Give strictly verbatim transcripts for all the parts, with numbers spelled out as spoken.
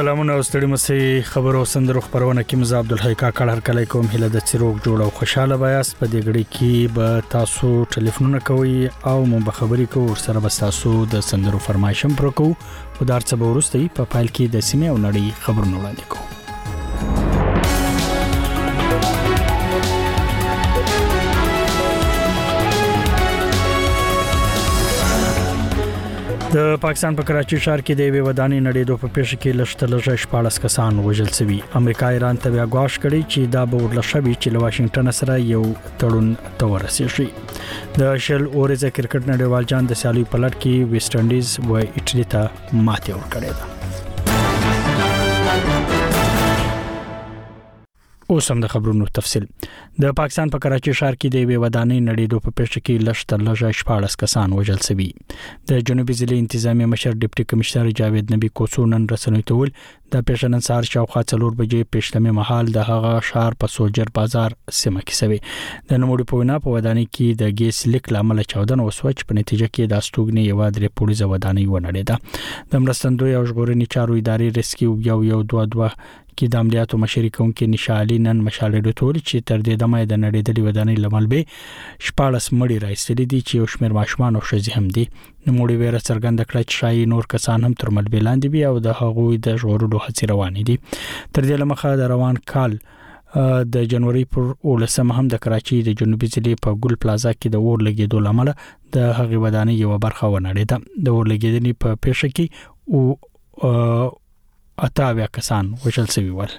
سلامونه او ستړي مسي خبرو سندرو خبرونه کې مزه عبدالحی کاکړ هر کله کوم هله د چیروک جوړ او خوشاله بیاس په دې غړي کې به تاسو ټلیفونونه کوي او مو به خبرې کوو سره به تاسو د سندرو فرمایشم پر کوو او دارڅه به ورستي په فایل کې د سیمه او نړۍ خبرونه وړاندې کوو. د پاکستان په کراچي ښار کې د یوې ودانۍ نړیدو په پیښه کې لږ لږ شپاړس کسان وژل شوي. امریکا ایران ته بیا غواړي کړي چې دا به ورلشبي چې له واشنگټن سره یو تړون ته ورسیږي. د شل اورزه کرکټ نړیوال جام د سیالي په لړ کې ویسټ انډیز و ایټالیا ته ماتې ورکړې ده. اوس هم د خبرونو تفصیل. د پاکستان په کراچي ښار کې د یوې ودانۍ نړیدو په پیښه کې لږ تر لږه شپاړس کسان وژل شوي. د جنوبي ضلع انتظامی مشر ډیپټي کمشنر جاوید نبی کوڅو نن رسنیو ته ویل د پیښه نن سهار شاوخوا څلور بجې پېشلمې مهال د هغه ښار په سولجر بازار سیمه کې شوی. د نوموړي په وینا په ودانۍ کې د ګیس لیک لامل چاودنه وسوه چې په نتیجه کې د استوګنې یو درې پولیسه ودانۍ ونړېده. د مرستندوی او ژغورنې چارو ادارې ریسکیو یو یو دوه دوه کې د عملیاتو مشري کوونکي نشالي نن مشالې ډول چې تر دې دمه د نړیدلې ودانۍ لملبه شپاړس مړي راځلي دي چې یو شمېر ماشومان او ښځې هم دي. نوموړي ویره څرګنده کړه چې شایي نور کسان هم تر ملبه لاندې وي او د هغوی د ژغورلو هڅې روانې دي. تر دې لمخه د روان کال د جنوري پر ولسمه هم د کراچي د جنوبي ضلع په ګل پلازا کې د اور لګیدو لامل د هغې ودانۍ یو برخه ونړېده. د اور لګیدنې په پیښه کې او اتاویا کسان وژل شوي ول.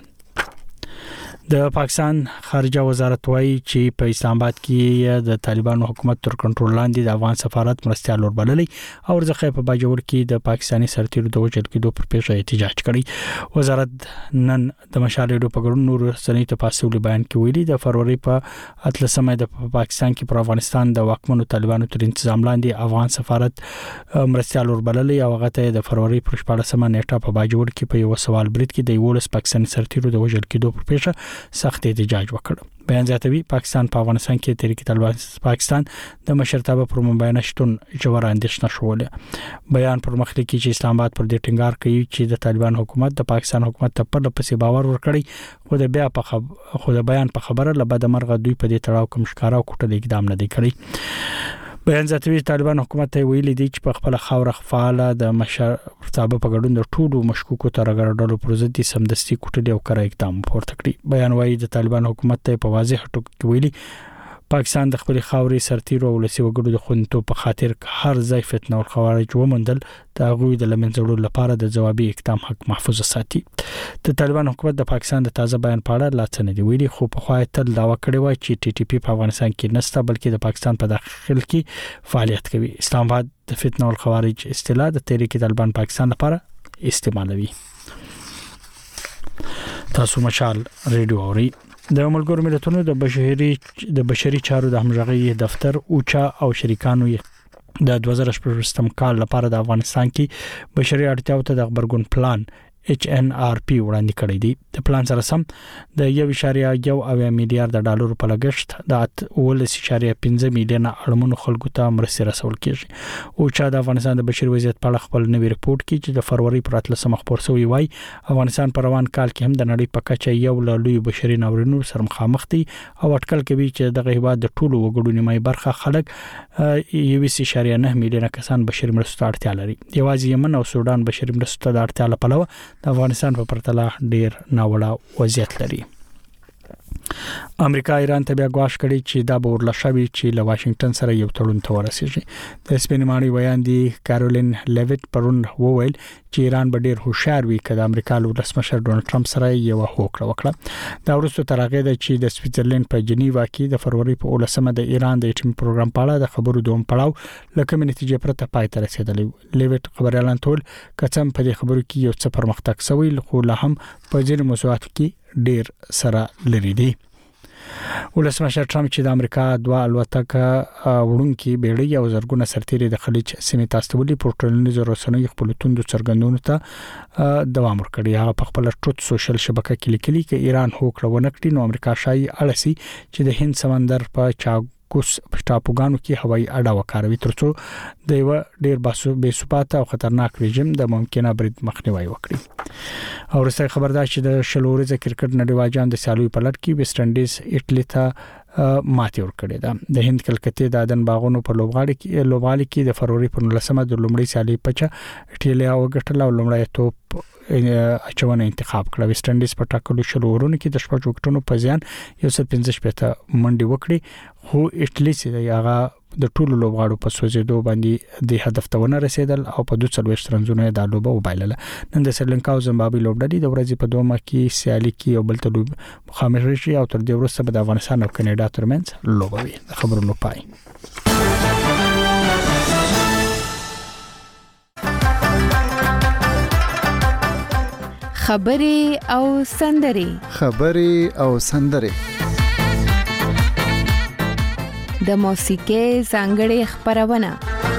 د پاکستان خارجه وزارت وایي چې په اسلام آباد کې د طالبانو حکومت تر کنټرول لاندې د افغان سفارت مرستيال وربللي او ځکه په باجوړ کې د پاکستاني سرتیرو د وژل کېدو پر پیښه احتجاج کړی. وزارت نن د مشالې په ګډون نور سنوي تفاصیل بیان کې ویلي د فروری په اتلسمه د پاکستان کې پر افغانستان د واکمنو طالبانو تر تنظیم لاندې افغان سفارت مرستيال وربللي او هغه ته د فروری پر شپږمه نیټه په باجوړ کې په یو سوال برید کې د یولس پاکستاني سرتیرو د وژل کېدو پر پیښه سخت احتجاج وکړ. بیان زیاتوي پاکستان په افغانستان کې تحریک طالبان پاکستان د مشرتابه پر مبینه شتون جوړ اندیشنه شوله. بیان پر مخ لیکي چې اسلام آباد پر دې ټینګار کوي چې د طالبان حکومت د پاکستان حکومت ته پر لپسې باور ورکړي خو د بیا په خبر خو د بیان په خبره لبد مرغه دوی په دې تړاو کوم ښکارا او کوټه اقدام نه دی کړی. بیان زیاتوي طالبان حکومت ته ویلي دي چې په خپل خاور خفاله د مشرتابه په ګډون د ټولو مشکوکو تر غړډلو پر ضد سمدستي کوټلي او کار اقدام پورته کړی. بیان وايي د طالبان حکومت ته په واضح ټکو ویلي پاکستان د خپل خاوري سرتیرو او لسی وګړو د خوندتو په خاطر هر ځای فتنه او خوارج ومندل د غوي د لمنځړو لپاره د جوابي اقدام حق محفوظ ساتي. د طالبان حکومت د پاکستان د تازه بیان په اړه لا څه نه دی ویلي خو په خوای تل داوا کړی و چې ټي ټي پی په افغانستان کې نسته بلکې د پاکستان په داخل کې فعالیت کوي. اسلام آباد د فتنه او خوارج اصطلاح د تحریک طالبان پاکستان لپاره استعمالوي. تاسو مشال ریډیو اوري. د ملګرو ملتونو د بشري د بشري چارو د همغږي دفتر اوچا او شریکانو د دوه زره شپږم کال لپاره د افغانستان کې بشري اړتیاو ته د خبرګون پلان ایچ ان آر پی وړاندې کړی دی. د پلان سره سم د یو اشاریه یو اویا میلیارډ ډالر په لګښت د ولس اشاریه پنځه میلیون اړمنو خلکو ته مرستې رسول کیږي. او چې د افغانستان د بشري وضعیت په اړه خپل نوی رپورت کې چې د فروری پر اتلسمه خبر شوی وای افغانستان په روان کال کې هم د نړۍ په کچه یو لوی بشري ناورینونو سره مخامخ دي او اټکل کوي چې د هیواد د ټولو وګړو نیمه برخه خلک یو اشاریه نه میلیون کسان بشري مرستو ته اړتیا لري. یوازې یمن او سودان بشري مرستو ته اړتیا لپاره د افغانستان په پرتله ډیر ناوړه وضعیت لري. امریکا ایران ته بیا غواړي کړي چې دا به ورلشبي چې له واشنگټن سره یو تړون ته ورسیږي. د سپینماني ویان دي کارولین لیویټ پرون وویل چې ایران به ډیر هوښیار وي کله امریکا له رسمشر ډونالد ټرمپ سره یو هوکړه وکړه. دا ورسته ترغه ده چې د سویټزرلند په جنیوا کې د فروری په ولسمه د ایران د اټومي پروګرام په اړه د خبرو دوم پړاو لکه نتیجه پرته پای ته رسیدلی. لیویټ خبر اعلان ټول کڅم په دې خبرو کې یو څه پرمختګ شوی خو لا هم په ځینو موضوعاتو کې ډیر سره لري دي. ولسمشر ټرمپ چې د امریکا دوه الوتکه وړونکي بیړۍ او زرګونه سرتیري د خلیج سیمې تاستولي پورټلونیزو رسنیو خپل توند څرګندونو ته دوام ورکړي. هغه په خپل ټروت سوشل شبکه کې لیکلي چې ایران هوکړه ونکړي نو امریکا شایي اړسي چې د هند سمندر په چا مالاکوس په ټاپوګانو کې هوایي اډه وکاروي ترڅو د یو ډیر باسو بې ثباته او خطرناک رژیم د ممکنه برید مخنیوي وکړي. او رسې خبردار چې د شلوريزه کرکټ نړیوال جام د سیالیو په لړ کې ویسټ انډیز ایټلی ته ماتې ورکړې ده. د هند کلکتې د عدن باغونو په لوبغاړي کې لوبغالي کې د فروری په نولسمه د لومړۍ سیالي پچا ایټالیا وګټله او لومړی توپ اچونه انتخاب کړه. ویسټ انډیز په ټاکلو شلو ورونو کې د شپږ وکټونو په زیان یو سل پنځه شپږ منډي وکړي، خو ایټلی چې هغه د ټولو لوبغاړو په سوځېدو باندې د هدف ته ونه رسیدل او په دوه څلوېښت رنزونو د لوبه وبایلله. نن د سریلانکا او زیمبابوې لوبډلې د ورځې په دومه کې سیالي کې یو بل ته لوب مخامخ شي او تر دې وروسته به د افغانستان او کاناډا ترمنځ لوبه وي. خبرونه پای خبرې او سندرې خبرې او سندرې د موسیقۍ ځانګړې خبرونه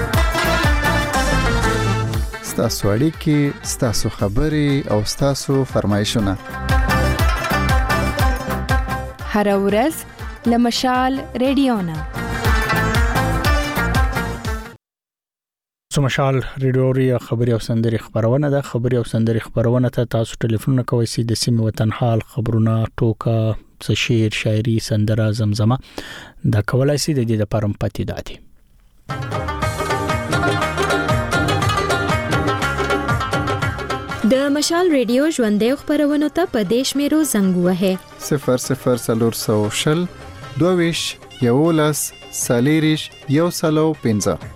ستاسو اړیکې، ستاسو خبرې او ستاسو فرمایشونه هر ورځ لمشال ریډیو نه سمشال ریډیو ری خبري او سندري خبرونه ده. خبري او سندري خبرونه ته تاسو ټلیفون کوئ سي د سیمه وطن حال خبرونه ټوکا څه شعر شاعري سندره زمزمه دا کولای سي د دې لپاره پاتې دادي. د مشال ریډیو ژوندې خبرونه ته په دیش میرو زنګ وهه صفر صفر صفر شل دویش یولس سالیریش یو سلو پنځه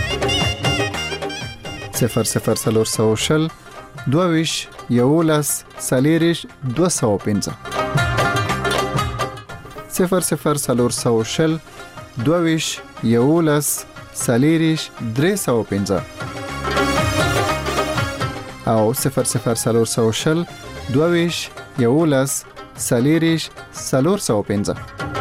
صفر صفر صفر شل دویش یولس سالیریش دو سو پنځه صفر صفر صفر شل دویش یولس سالیریش درې سو پنځه او صفر صفر صفر شل دویش یولس سالیریش سلور سو پنځه.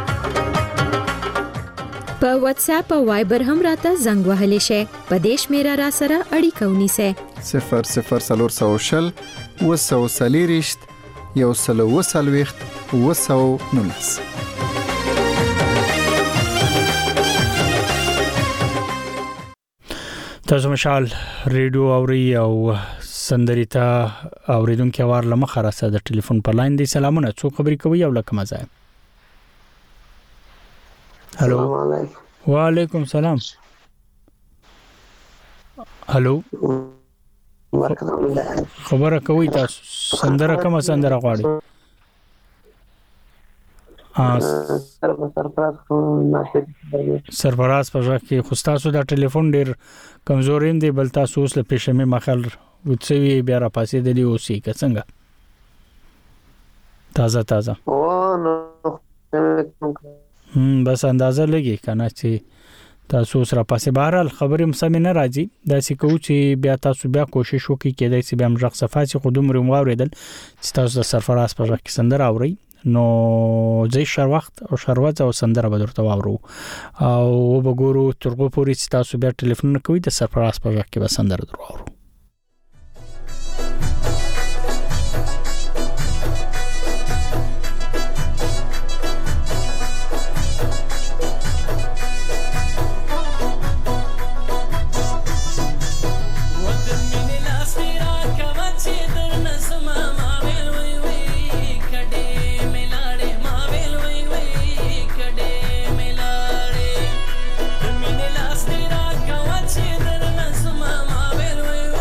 په واتس اپ او وایبر هم راته زنګ وهلی شي. په دیش میرا را سره اړیکه ونیسه صفر صفر صفر شل وسو سالیریش یو سلو وسلويخت وسو نونس. تاسو مشال ریډیو اوري او سندري ته اوریدونکو وار لمخه راځه د ټلیفون په لاین دی. سلامونه، څو خبرې کوي او لکه مزه. هالو وعلیکم سلام. هالو خبره کوي تاسو سندره کومه سندره غواړي؟ سرفراز په ځکه کې خو تاسو دا ټلیفون ډیر کمزورین دی، بل تاسو اوس له پېښمه مخال وڅوي بیا را پاسې دی اوسې که څنګه تازه تازه او نو هم بس اندازه لګي کنه چې تاسو سره پاسې بهرال خبرې مسمې نه راځي. دا چې کو چې بیا تاسو بیا کوشش وکړئ کېدای چې بیا مجرد صفاسي خودم رم واوریدل چې تاسو د سرفراز په ځکه سندره اوري نو زی شر وخت او شروازه او سندره به درته واورو او وګورو ترغو پوری چې تاسو بیا ټلیفون کوي د سرفراز په ځکه به سندره درو واورو. Mine las tira kawachi dar nasma ma bel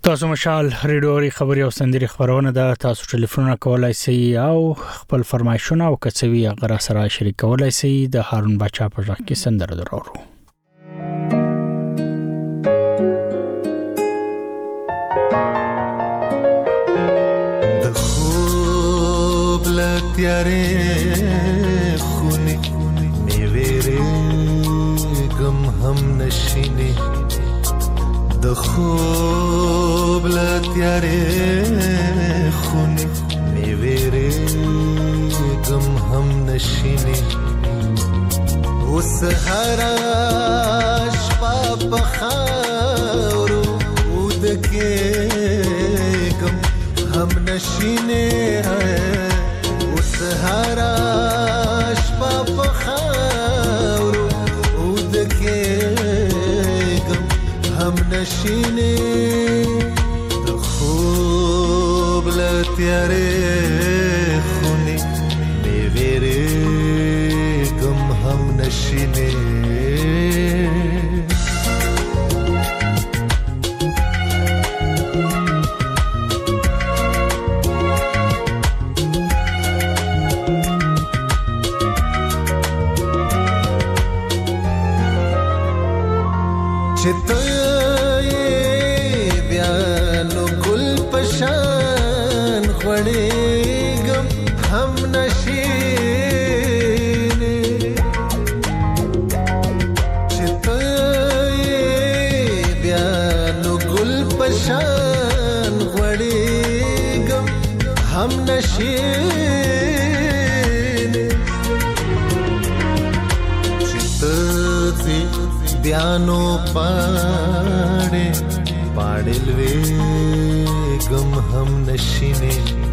تاسو مشال ریډیو خبري او سندري خبرونه ده. تاسو ټلیفون کولای شئ او خپل فرمایشونه او کڅوي غره سره شریکولای شئ. د هارون بچا په ځخ کې سندره درورو. د خوب لتیارې خونې مې وېرې غم هم نشینه د خوب لتیارې خونې مې وېرې غم هم نشینه اوس هر شپه په خاورو ودکې غم هم نشینه اوس هر شپه په خاورو ودکې هم نشینه د خوب لتیارې خونې مې وېرې غم هم نشینه چته بیا نو ګل پشان خړېږم هم نشینه چته بیا نو ګل پشان خړېږم هم نشینه چته بیانو پاڑے پاڑلوے غم هم نشینے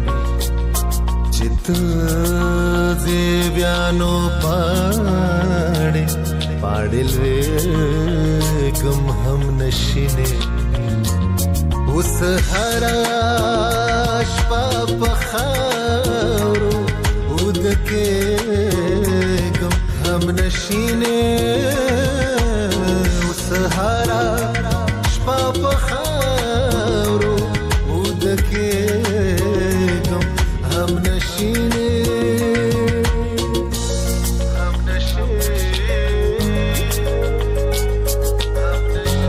چت زی بیانو پاڑے پاڑلوے غم هم نشینے اس ہرا شپا پخاورو ادکے غم هم نشینے سهارا شپا په خاورو ودکې غم هم نشینه هم نشینه هم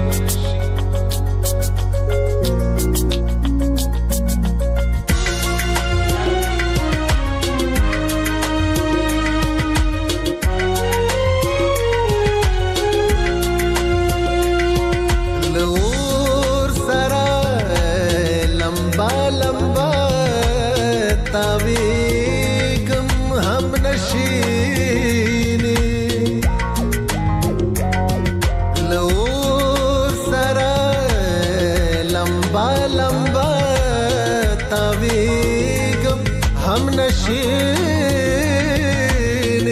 نشینه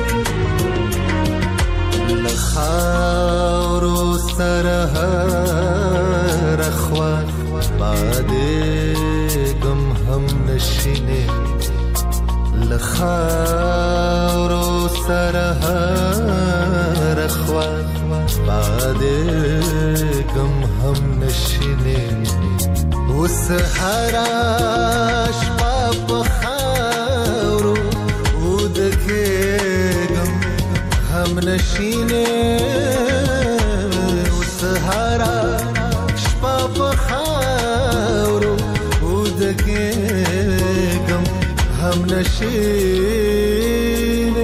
لخاورو سره رخوا باده غم هم نشینه لخاورو سره رخوا باده غم هم نشینه اوس هرا شپه په خاورو ودکې غم هم نشینه اوس هرا شپه په خاورو ودکې غم هم نشینه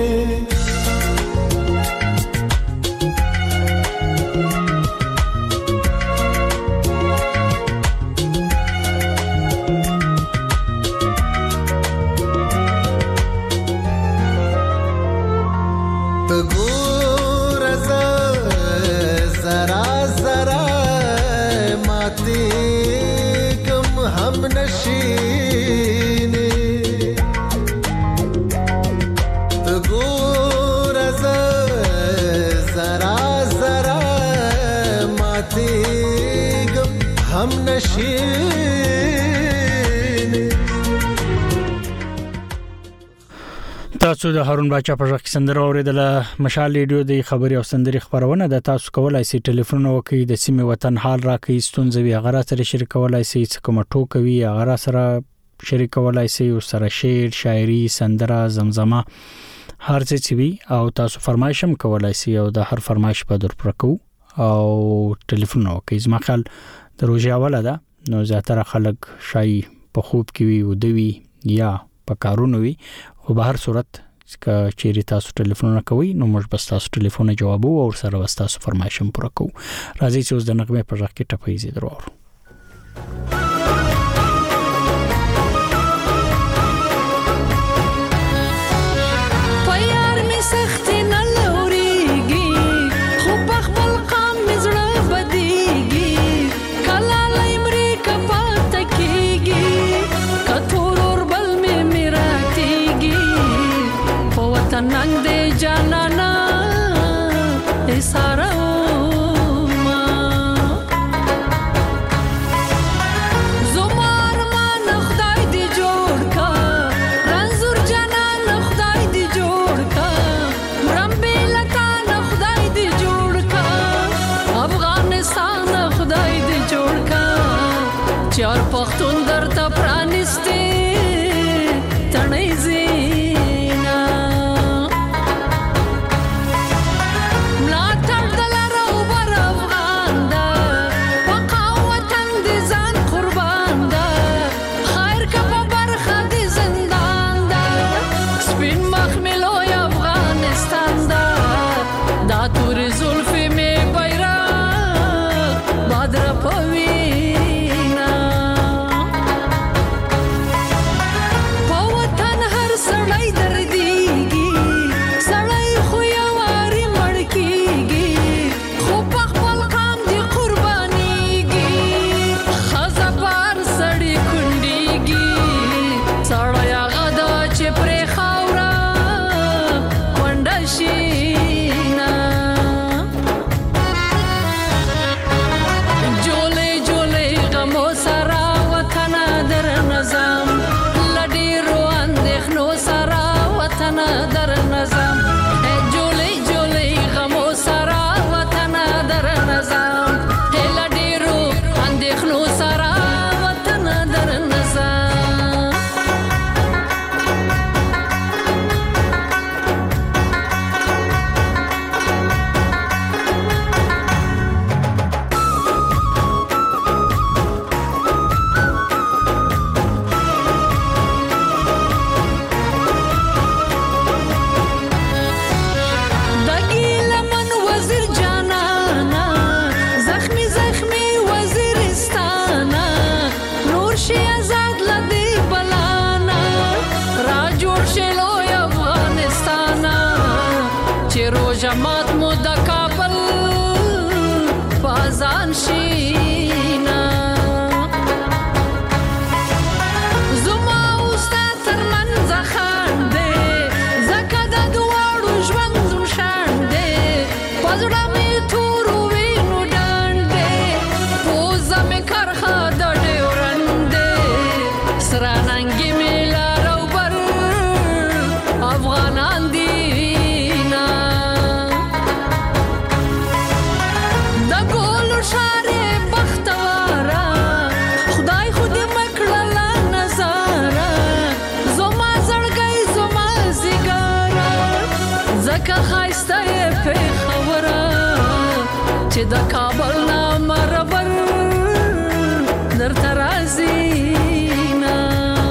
تاسو د هارون باچا په ځخ سندره اوریدله مشال ریډیو د خبري او سندري خبرونه د تاسو کولای شئ ټلیفون وکړئ د سیمه وطن حال راکړئ ستونزې غره سره شریکولای شئ کوم ټوک وی غره سره شریکولای شئ او سره شعر شاعري سندره زمزمه هر څه چې وی او تاسو فرمایش هم کولای شئ او د هر فرمایش په در پرکو او ټلیفون وکړئ زما خیال د روزي اوله ده نو زیاتره خلک شای په خوب کې وی او دوی یا په کارونه وی خو به هر صورت که چیرې تاسو ټلیفون کوئ نو موږ بس تاسو ټلیفون جوابو او سره بس تاسو فرمایش هم پوره کوو راځي چې اوس د نغمه په ځخ کې ټپې زی درو چار پختون در تا پرانسته تنه زینا ملاتر دلارو بر افغان دا وقا وطن دی زن قربان دا خیر کبا برخه دی زندان دا سپین مخملوی افغانستان دا دا توری زلفی می بیرا بادر پوی جماعت مو د کابل بازان شینا زما استاد تر منځ خان دې زکه د دوړو ژوند شان دې پزړه می تور وینو ډانډې پوزه می کرخه د ډیورن دې سرانګي می لارو بر افغانان دې که خایسته په خبره چې د کابل نام ربر در ترازینا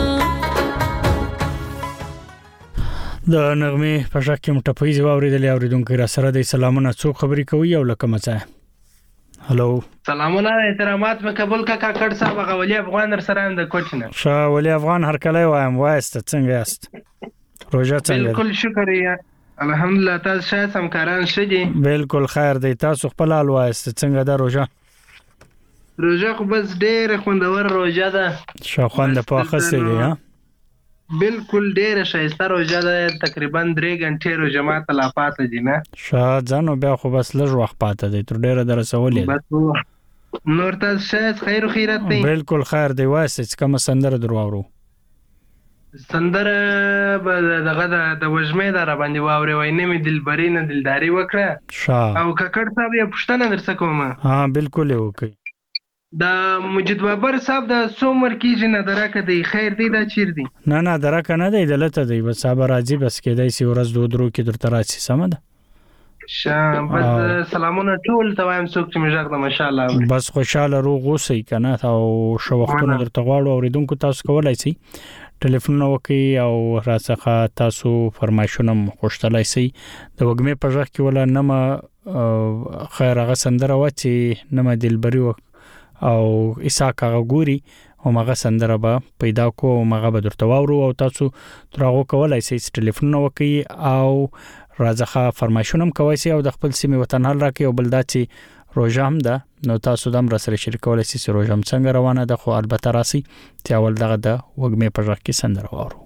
د نغمه په ځکه کې مټپې زواوریدلې اوریدونکو را سره د سلامونه څو خبرې کوي او لکه مڅه هلو سلامونه احترامات مقبول کا کاکړ صاحب غولي افغان در سره د کوچنه شاه ولي افغان هر کله وایم وایست څنګه یاست روزه څنګه بالکل شکر یا الحمدلله تاسو ښه سمکاران شدي بالکل خیر دی تاسو خپل حال وایست څنګه دا روزه روزه خو بس ډېر خوندور روزه ده شاه خوند په خسته دی ها بالکل ډېر شایسته روزه ده تقریبا درې غنټې روزه ماته لا پاتې دي نه شاه ځانو بیا خو بس لږ وخت پاتې دی تر ډېر درسولې نور تاسو ښه خیر او خیرت دی بالکل خیر دی وایست کوم سندره درو اورو سندره به دغه د وژمې د را باندې واورې وای نه مې دلبري نه دلداري وکړه شاه او ککړ صاحب یې پښتنه درڅ کوم. ها بالکل یو کوي. د مجید بابر صاحب د سومر کیږي نه درکه دی خیر دی دا چیر دی نه نه درکه نه دی دلته دی بس صاحب راځي بس کېدای سی ورځ دوه درو کې درته راشي سم ده. شام بس سلامونه ټول ته وایم څوک چې مجاق د ماشاءالله بس خوشاله روغ اوسئ کنه او شو وختونه درته غواړو اوریدونکو تاسو کولای شئ ټلیفون وکي او راڅخه تاسو فرمایشونه خوشتلای شئ. د وګمې په ځخ کې ولا نمه خیر هغه سندره و چې نمه دلبري او اساق هغه ګوري او مغه سندره به پیدا کو او مغه به درته واورو او تاسو ترغه کولای شئ ټلیفون وکي او راځخه فرمایشونه کوي سي او د خپل سیمه وطن حل راکې او بلدا چې روزه هم ده نو تاسو د امر سره شریکولای شئ چې روزه هم څنګه روانه ده خو البته راسي چې اول دغه د وګمې په ځخ کې سندره واورو.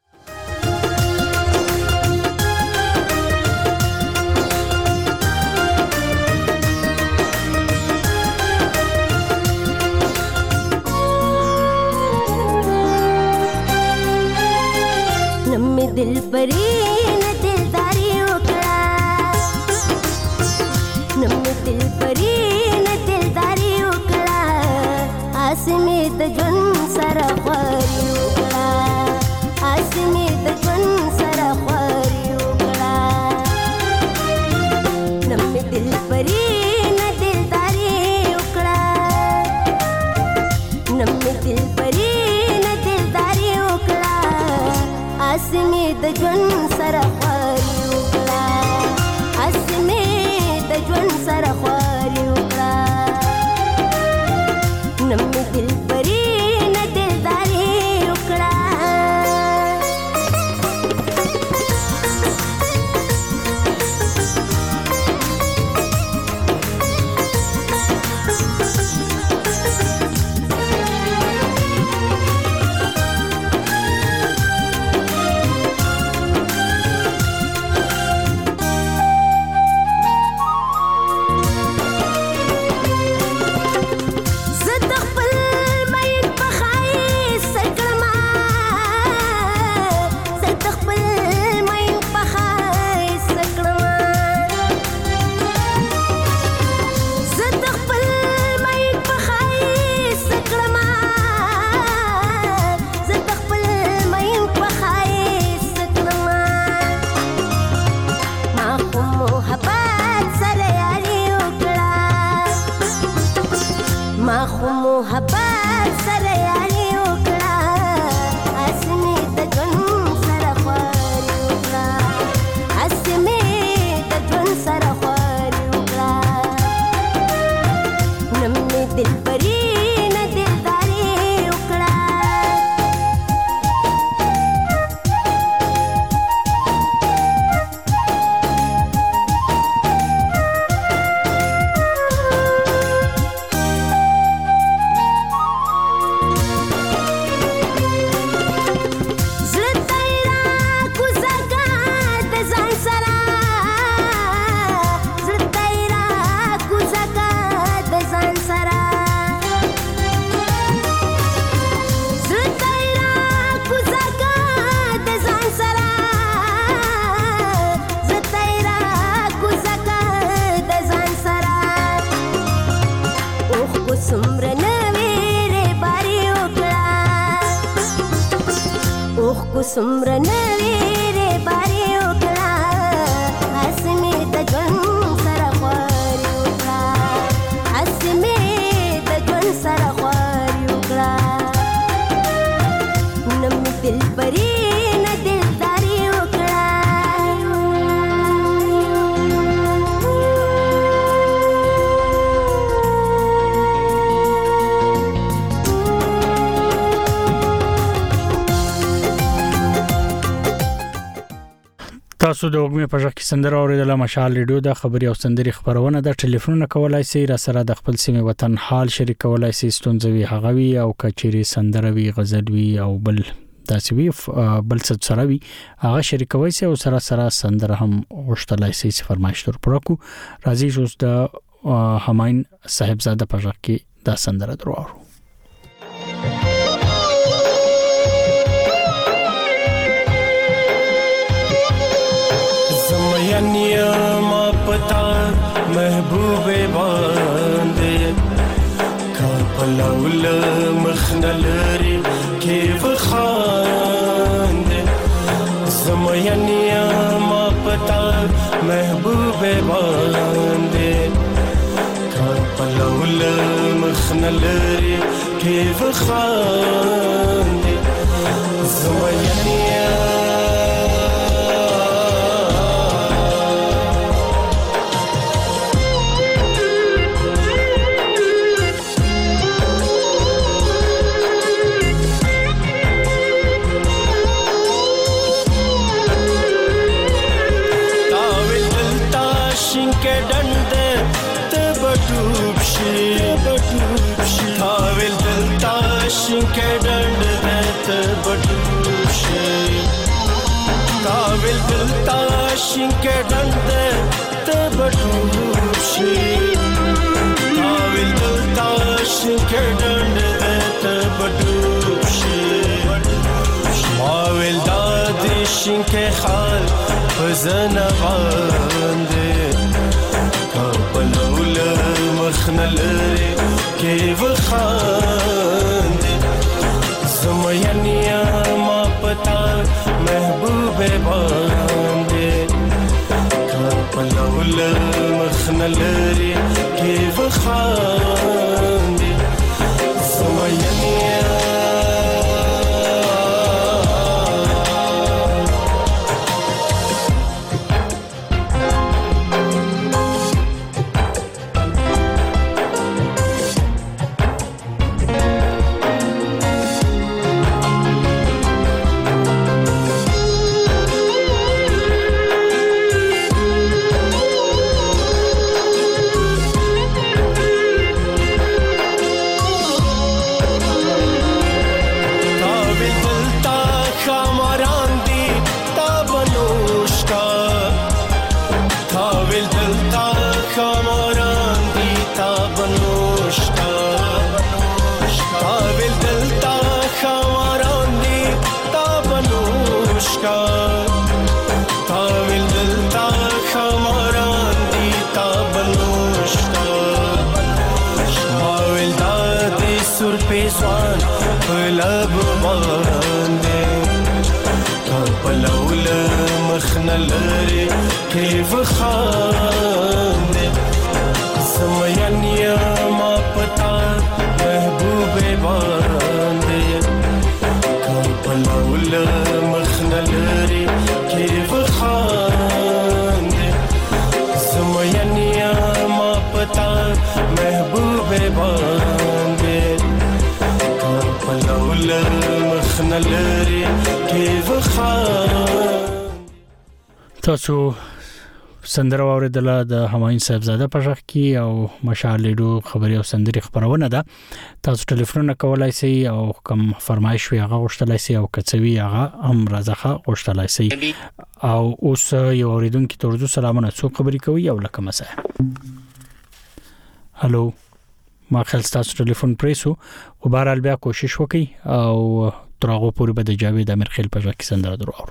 نم دل پری نه دلداري وکړه نم دل پری نه دلداري وکړه اسمه د جون سره خوري وکړه اسمه د جون سره خوري وکړه نم دل پری نه دلداري وکړه نم دل پری نه دلداري وکړه اسمه د جون سره خوري وکړه اسمه د جون سره خوري وکړه نم دل پری نه دلداري وکړه سمر نویره باری وکړه اسمه د جون سره خوري وکړه اسمه د جون سره خوري وکړه نم دل پری نه دلداري وکړه تاسو د وګمې په ځخ کې سندره اوریدله مشال ریډیو د خبري او سندري خبرونه د ټلیفون کولای شئ را سره د خپل سیمه وطن حال شریکولای شئ ستونزوي هغوي او کچيري سندروي غزلوي او بل داسې وی بل څه سره وی هغه شریکوي شئ او سره سره سندره هم غوښتلای شئ چې فرمایش تر پرکو راځي اوس د هماین صاحبزاده په ځخ کې دا سندره درو زمینیا ما پتا محبوب باندې کاپلول مخنلری کیف خاندې زمینیا ما پتا محبوب باندې کاپلول مخنلری کیف خاندې زمینیا काविल दिल ताशिं के डंडे तबडूशी काविल दिल ताशिं के डंडे तबडूशी माविल दादिशिं के खाल बजना बांदे काबलौल मखनलरे के वखांदे زمینیا ما پتا محبوب باندې کاپلول مخنلری کې وخاندې زمینیا لب باندې کاپلول مخنلری کیف خاندې زمینیا ما پتا محبوب باندې کاپلول مخنلری کیف خاندې زمینیا ما پتا محبوب باندې پلول مخنلری کیف خان. تاسو سندره واوریدله د همایون صاحبزاده په ژغ کې او مشال لیډو خبري او سندري خبرونه ده. تاسو ټلیفون کولای شئ او کوم فرمایش وي هغه غوښتلای شئ او کڅوي هغه هم راځه غوښتلای شئ. او اوس یو اوریدونکو ته ورته سلامونه څو خبري کوي او لکه مسه. هالو ما خپل تاسو ټلیفون پریسو خو بهرحال بیا کوشش وکي او ترغه پورې به د جاوید امیر خیل په ژغ کې سندره درو اورو.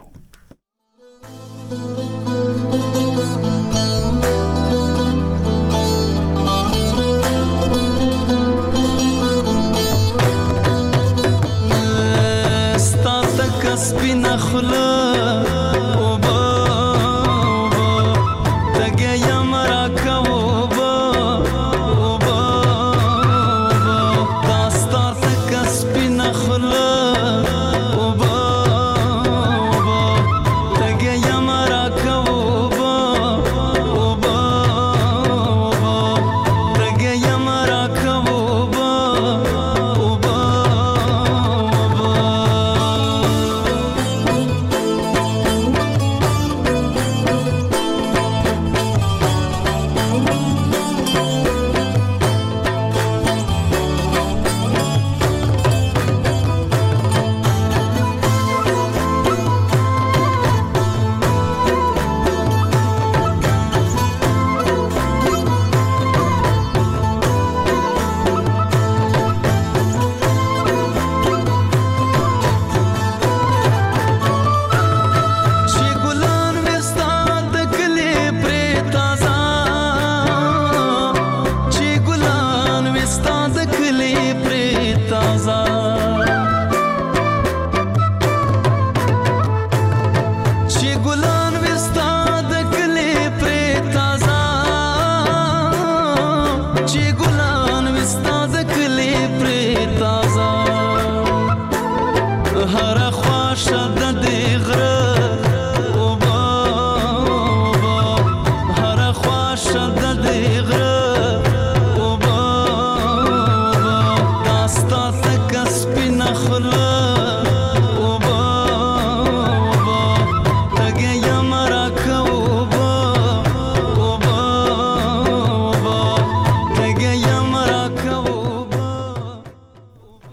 ستا تک سپینا خلا اوبا تګه یم راکو خلا وبا وبا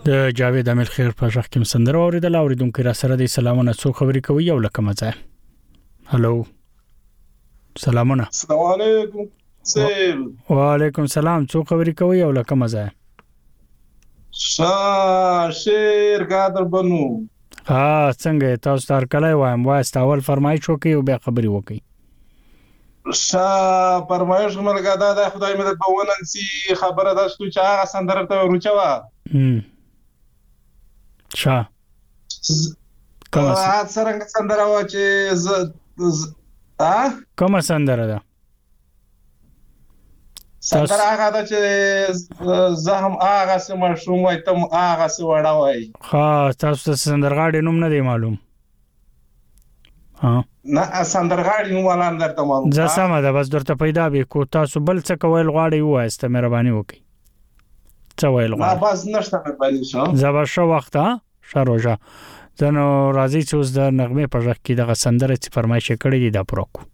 د جاوید امل خیر په ځخ کې مسندر اوریدل اوریدونکو را سره د سلامونه څو خبرې کوي یو لکه مزه. هالو سلامونه. السلام علیکم. سیل. وعلیکم السلام. څو خبرې کوي یو لکه مزه. شا شیر قادر بنو. ها څنګه تاسو تر کله وایم واسط اول فرمایش وکي او بیا خبري وکي. شا فرمایش مرګه دا د خدای مدد په وننسي خبره ده چې هغه سندره ته ورچوا. هم. شا. کومه څنګه سندره و چې ز ا کومه سندره ده؟ سندره هغه ده چې زه هم هغه سم شوم وای تم هغه څه وړا وای. ها تاسو ته سندرغاړي نوم نه دی معلوم. ها نه سندرغاړي نوم ولا درته معلوم. زه سم ده بس درته پیدا به کو تاسو بل څه کول غواړي وایسته مهرباني وکړئ. څه ویل غواړي؟ ما بس نشته مهرباني شو. زبر شو وخت ها شروجا زنو راځي چې اوس د نغمه په ځخ کې دغه سندره چې فرمایش کړی دی دا پروکو.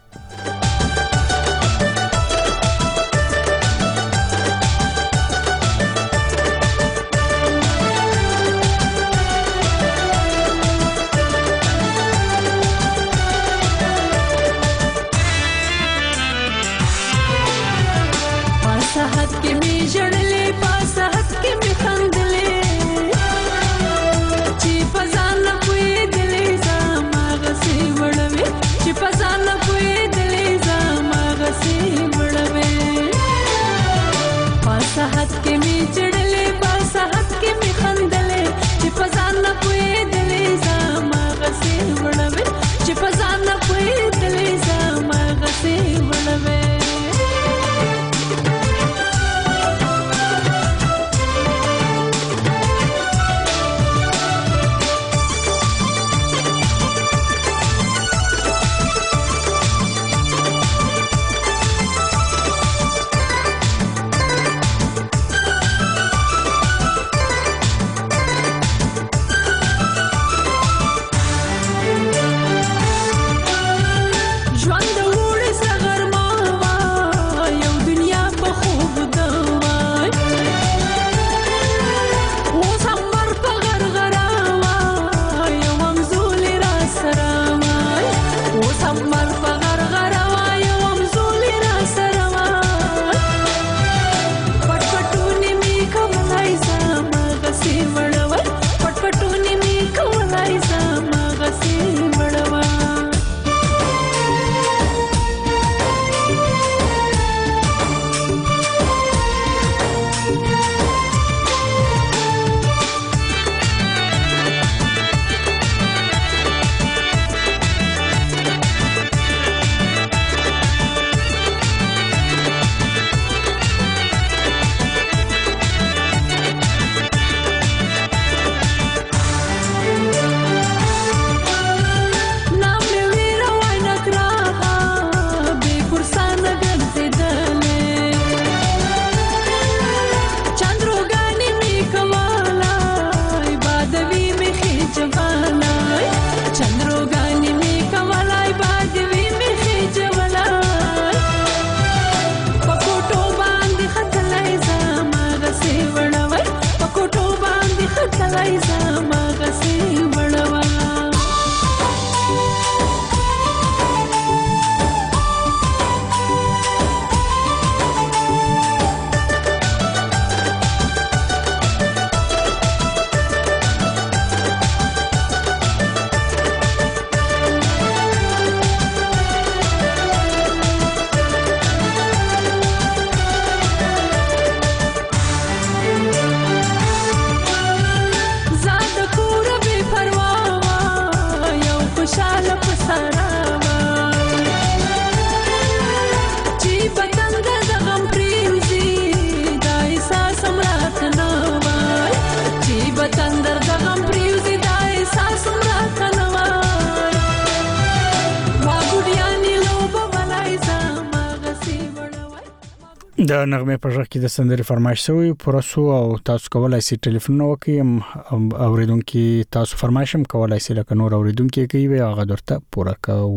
د نغمه په ځخ کې د سندري فرمایش شوی پرسو او تاسو کولای شئ ټلیفون وکړئ اوریدونکو تاسو فرمایشم کولای شئ لکه نور اوریدونکو کوي وي هغه درته پوره کوو.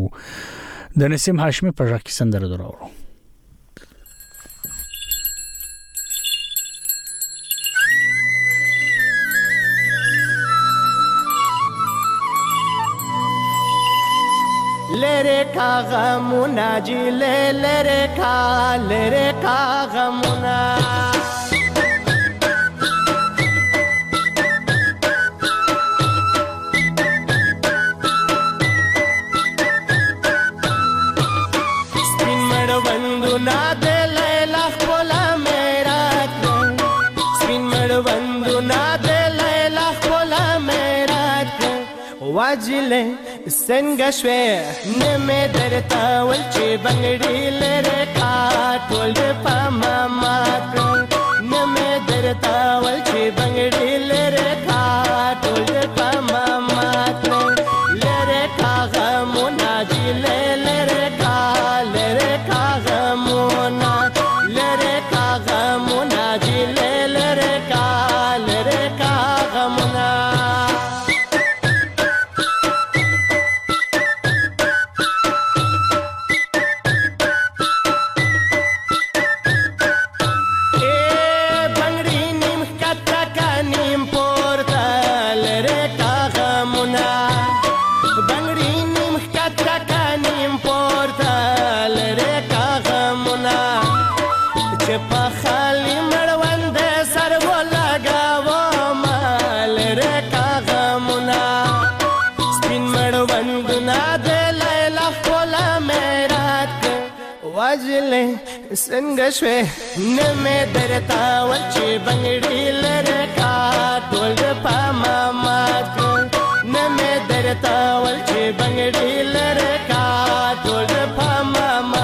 د نسیم هاشمي په ځخ کې سندره دراوړو. لره کا غمونه جیله لره کا لره کا غمونه واجله څنګه شوې نه مې درته ول چې بنګړي لره کا ټول په ماما نه مې درته ول چې بنګړي لره کا ټول په ماما لره کا غمونه جله لره کا لره کا غمونه لره کا غمونه جله لره کا لره کا غمونه څنګه شوې نه مې درته ول چې بنګړي لره کا ټول په ماما نه مې درته ول چې بنګړي لره کا ټول په ماما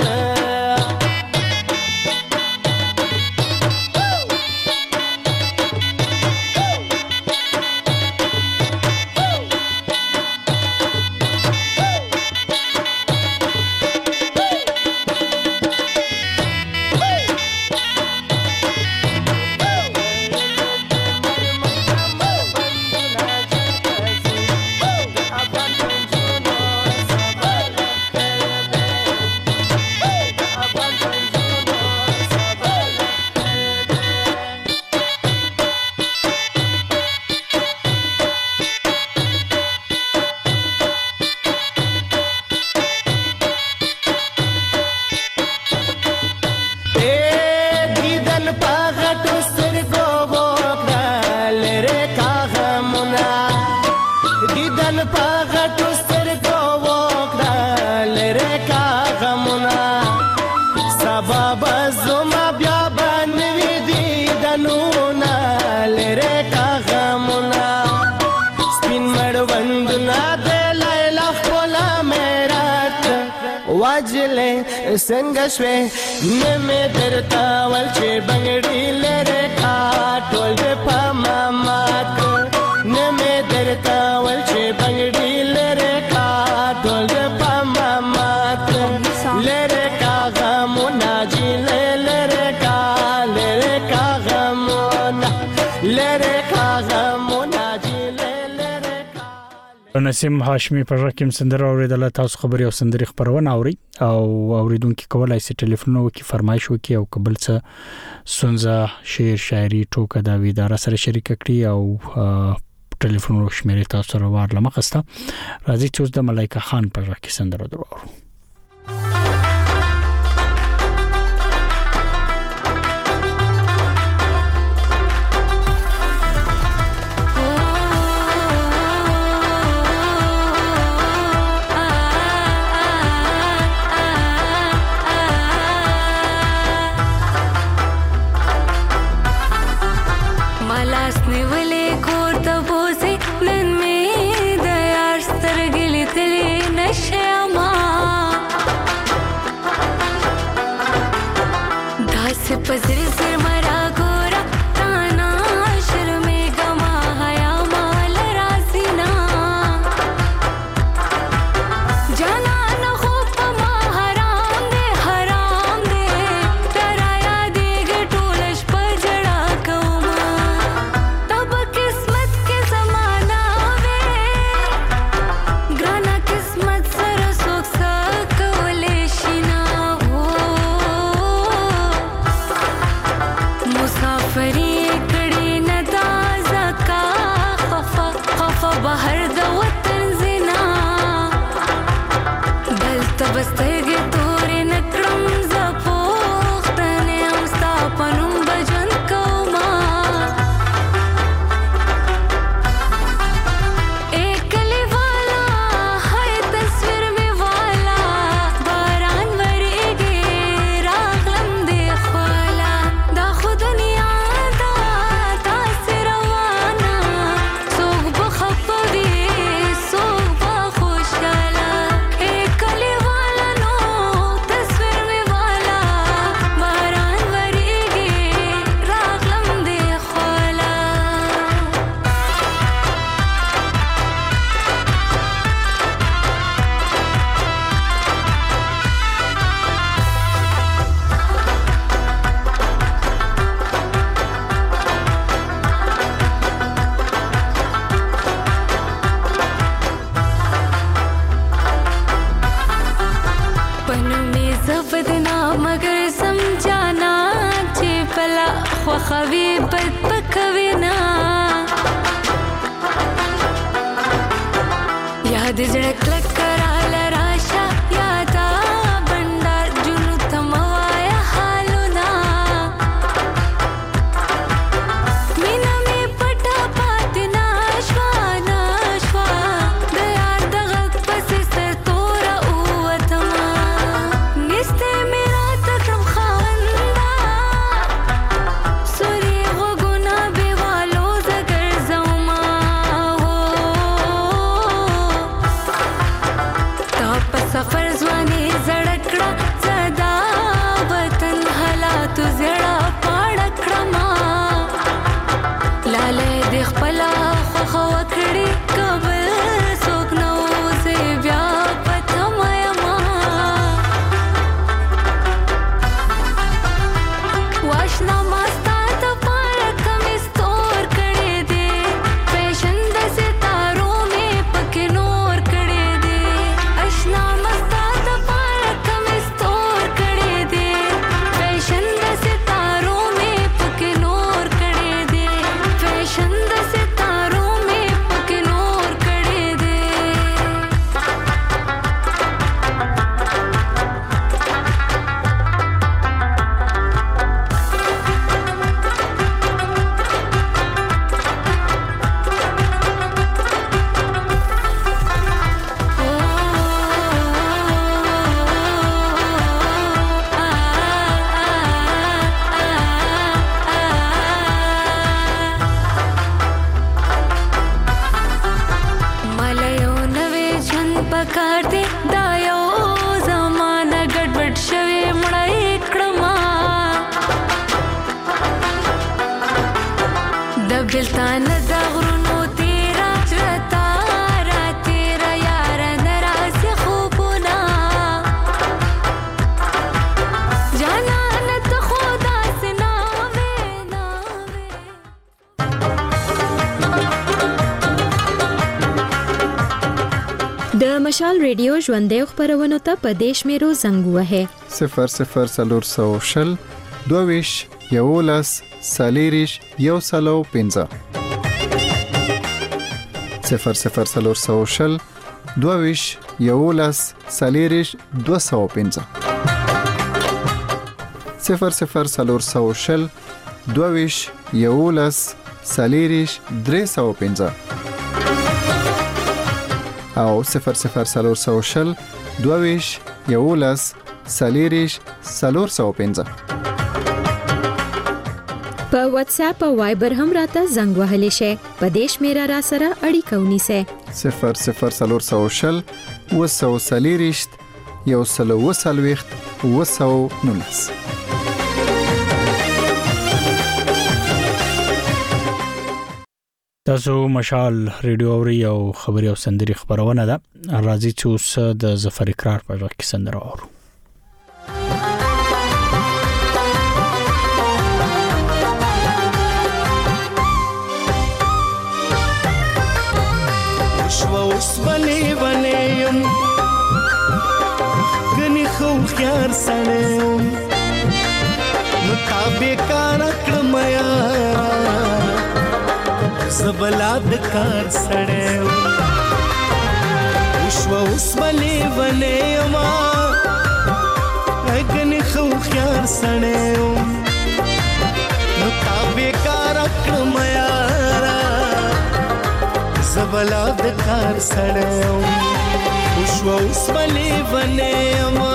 څنګه شوې نه مې درته ول چې بنګړي لره کا ټول په ماما نه مې درته ول چې بنګړي لره کا ټول په ماما لره کا غمونه جیله لره کا لره کا غمونه لره کا غمونه جیله لره کا نسیم هاشمی په رقم سندره اوریدل تاسو خبري او سندري خبرونه اوري او اوریدونکو کولای شي ټلیفون وکي فرمایش وکي او قبل څه سنزه شعر شاعري ټوکه دا ویدار سره شریک کړي او ټلیفون وشمیره تاسو سره وارله مخسته راځي چې د ملایکه خان په رقم سندره درو पजर सिर मरा गोरा ताना शर्मे गमा हया माल रासीना जाना न हो पमा हराम दे हराम दे डराया देग टोलश पजड़ा कौमा तब किस्मत के जमाना वे ग्राना किस्मत सर सोख सा कवले शिना हो بسترګې تورې نکړم زه پوښتنې هم ستا په نوم به ژوند کومه ای کلیوالا هی تصویر مې والا باران ورېږي راغلم دې خواله دا خو دنیا ده داسې روانه څوک به خفه وي څوک به خوشحاله ای کلیوالا نو تصویر مې والا باران ورېږي راغلم دې خواله پنومې زه بدنام مګر سمجانا چې پلا خوښوي بد به کوي نه یاد زړه کلک راله راشه یادا بنډار جنو ته مه وایه حالونه مینه مې پټه پاتې نه شوه نه شوه د یار د غږ پسې سرتوره ووتمه نیستې مې راته کړم خاونده سورې غوږونه بېوالو زه ګرځومه تا په سفر ځواني زړه کړه زه دا وطن حالاتو زړه پاړه کړمه لالی دې خپله خوښه وکړي که بل څوک نه و زه بیا په تمه یمه واشنا ما ستا دپاره کمیس تور کړی دی فیشن د ستارو مې پکې نور کړی دی اشنا ما ستا دپاره کمیس تور کړی دی فیشن د ستارو مې پکې نور کړی دی فیشن د ستارو مې پکې نور کړی دی مالا یو نوی ژوند پکار دی دا یو زمانه ګډوډ شوې مړه یې کړمه د بېلتانه د غرونو تېره زړه تا را تېره یاره نه راسې خوبونه جانانه ته خو داسې نه وې نه د مشال ریډیو ژوندۍ خپرونو ته په دې شمیرو زنګ ووهئ صفر صفر څلور سوه شل دوه ویشت یولس څلېرویشت یو سلو پنځه صفر صفر څلور سوه شل دوه ویشت یولس څلېرویشت دوه سوه پنځه صفر صفر څلور سوه شل دوه ویشت یولس څلېرویشت درې سوه پنځه او صفر صفر څلور سوه شل دوه ویشت یولس څلېرویشت څلور سوه پنځه په واتس اپ او وایبر هم راته زنګ وهلی شئ په دې شمیره را سره اړیکه ونیسئ صفر صفر څلور سوه شل اوه سوه څلېرویشت یو سل اوه څلوېښت اوه سوه نولس تاسو مشال ریډیو اوري او خبري او سندري خبرونه ده راځي چې اوس د ظفر اقرار په وخت کې سندره اورو شوا اوس ولې ولې يم غني خو خيار سړم نو تابې کار کړم یا زبلاد کار سړم شوا اوس ولې ولې يم زبلا د کار سړیو وشو اوس بلې ونې ما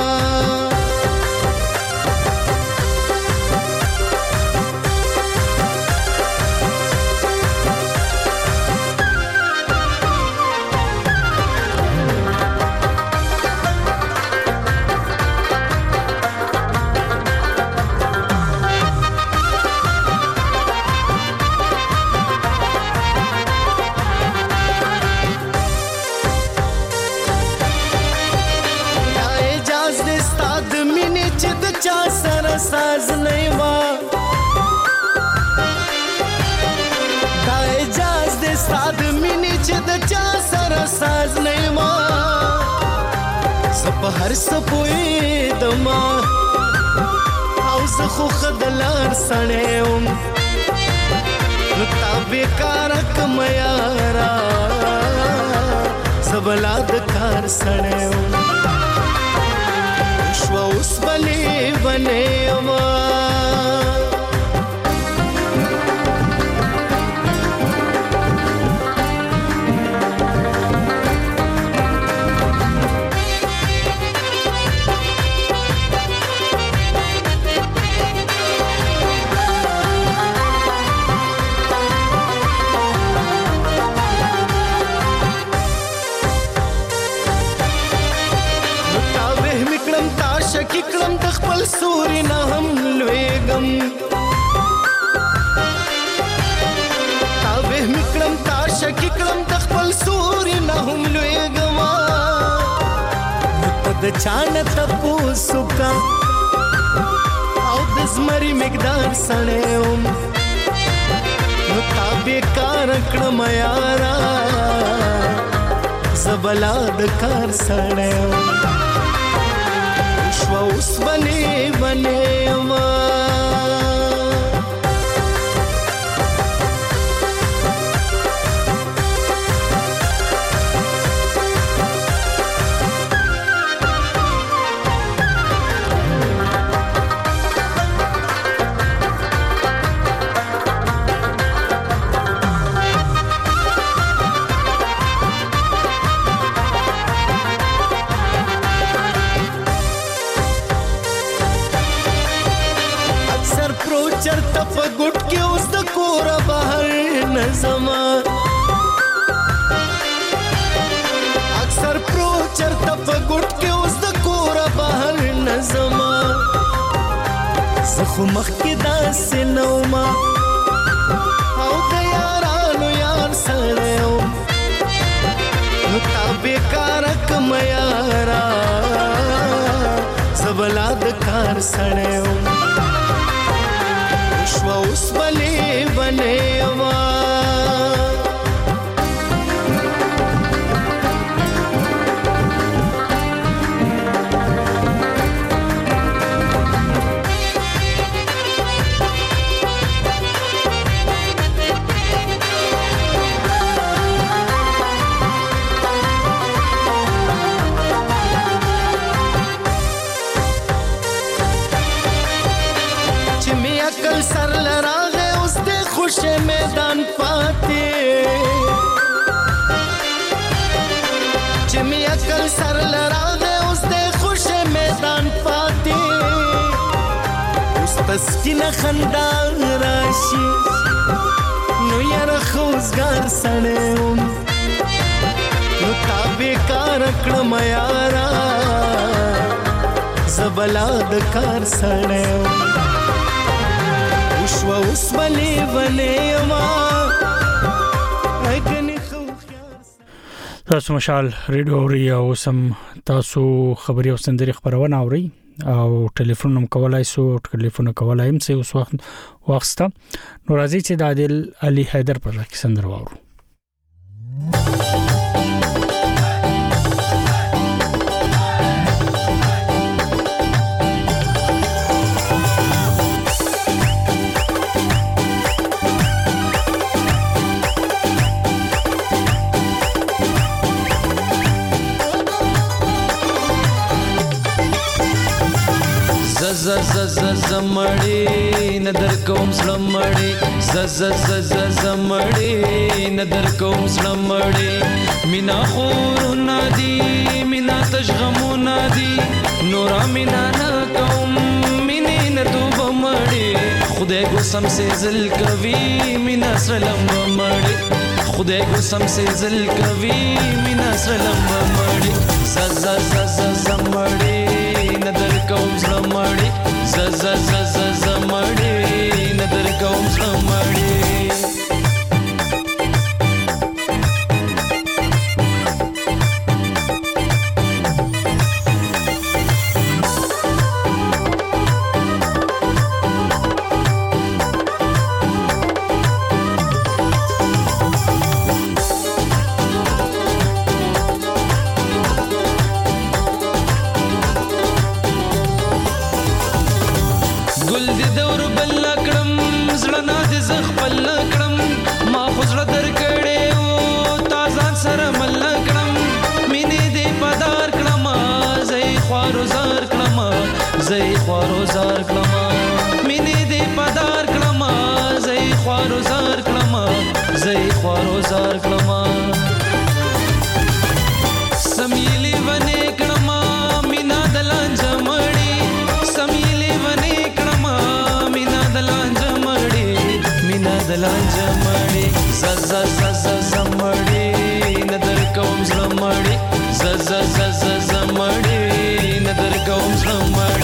साज नहीं वा دا اجاز دې ستاد مینې چې د چا سره ساز نہیں وا سپ هر سپوې دما او زه خو خدلار سړېم نو تا بیکار کم یارا زبلا د کار سړېم شو اوس بلې ونې ما کلم د خپل سوري نه هم لويګم تا به میکلم تا شکی کلم د خپل سوري نه هم لويګم د چان تپو سوکا او د زمري مقدار سړېم نو تا بیکار کړم یارا زبلا د کار سړېم اوس بلې ونې ما چرته په ګټ کې اوس د کور بهر نظما اکثر پرو چرته په ګټ کې اوس د کور بهر نظما زه خو مخکې داسې نه ومه او د یارانو یار سړی وم نو تا بیکاره کړم یارا زه بلا د کار سړی وم شو اوس بلې ونې ما کل سر لراغه اوس د خوش میدان پاتې چې می کل سر لراغه اوس د خوش میدان پاتې اوس تسکینه خندا راشي نو یاره خوزګار سړېم نو تا بیکار کړم یارا زبلا د کار سړېم شو اوس بلې ونې ما تاسو مشال ریډیو اوري او سم تاسو خبري او سندري خبرونه اوري او ټلیفون هم کولای سو ټلیفون کولای هم سه اوس وخت واخسته نو راځي چې د عادل علي حیدر پر کې سندر وورو ز ز ز زمړې ندر کوم سلمړې ز ز ز ز زمړې ندر کوم سلمړې مینا خور نادي مینا تشغمو نادي نورا مینا نا کوم مینې ندوب مړې خدای کو سم سے زل کوي مینا سلم مړې خدای کو سم سے زل کوي مینا سلم مړې ز ز ز ز زمړې ندر کوم سلمړې ز ز ز ز زمړې ندر کوم سلمړې زئی خوارو زار کلمہ مینې دې پدار کلمہ زئی خوارو زار کلمہ زئی خوارو زار کلمہ سمیلی ونه کلمہ مینا دلان جمړې سمیلی ونه کلمہ مینا دلان جمړې مینا دلان جمړې ز ز ز ز زمړې ندر کوم زمړې ز ز ز ز زمړې ندر کوم زمړې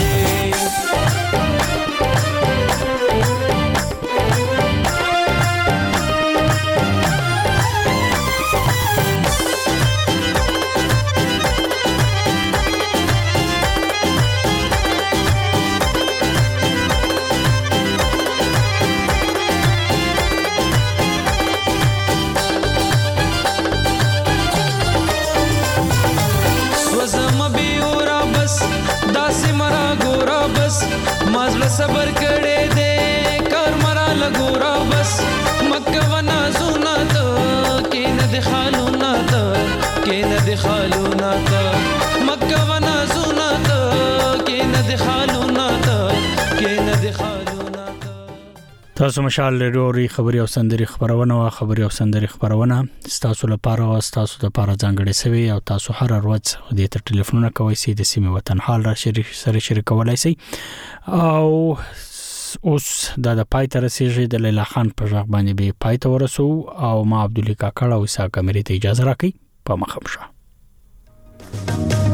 صبر کړه دې کار مرا لګورا بس مکه ونا زونا ته کې نه د خالو نه ته کې نه د خالو نه ته مکه ونا زونا ته کې نه د خالو نه ته کې نه د خالو نه ته تاسو مشال لري خبري او سندري خبرونه او خبري او سندري خبرونه تاسو لپاره او تاسو لپاره ځانګړي سوي او تاسو هر ورځ دې ته ټلیفون کوي سي د سیمه وطن حال را شریک سره شریکولای شي او اوس دا د پای تر رسیدي د لیلا خان په ځای باندې به پای ته ورسو او ما عبدالله کاکړ او اسحاق امری ته اجازه راکړي په مخه شه